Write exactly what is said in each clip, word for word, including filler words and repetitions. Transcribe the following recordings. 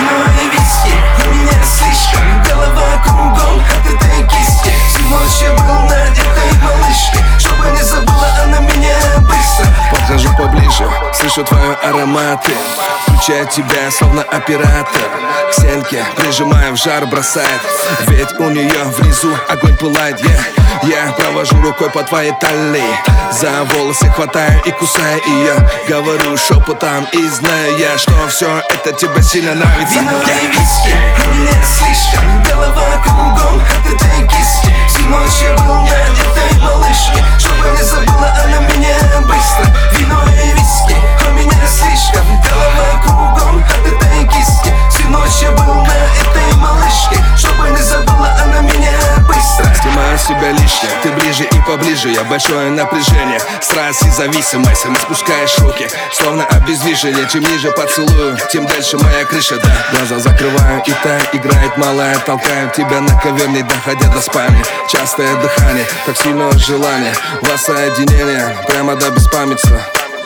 Вино и виски, у меня слишком голова кругом от этой киски. Всю ночь я был на этой малышке, чтобы не забыла она меня быстро. Подхожу поближе, слышу твои ароматы, включаю тебя, словно оператор. К стенке прижимаю, в жар бросает, ведь у нее внизу огонь пылает. yeah. Я провожу рукой по твоей талии, за волосы хватаю и кусаю ее. Говорю шепотом и знаю я, что все это тебе сильно нравится. Вино и виски, у меня слишком голова кругом от этой киски. Всю ночь я был на этой малышке, чтобы не забыла она меня быстро. Вино и виски, у меня слишком голова кругом от этой киски. Всю ночь я был на этой малышке, чтобы не забыла она меня быстро. Снимаю с себя лишнее, ты ближе и поближе. Я большое напряжение, страсть и зависимость. Не спускаешь руки, словно обездвижение. Чем ниже поцелую, тем дальше моя крыша, да. Глаза закрываю, и та играет малая. Толкаю тебя на ковер, не доходя до спальни. Частое дыхание, так сильное желание, воссоединение, прямо до беспамятства.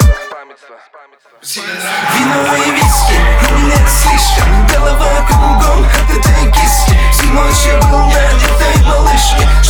Вино и виски, у меня слишком голова кругом от этой киски. Всю ночь я был на этой малышке,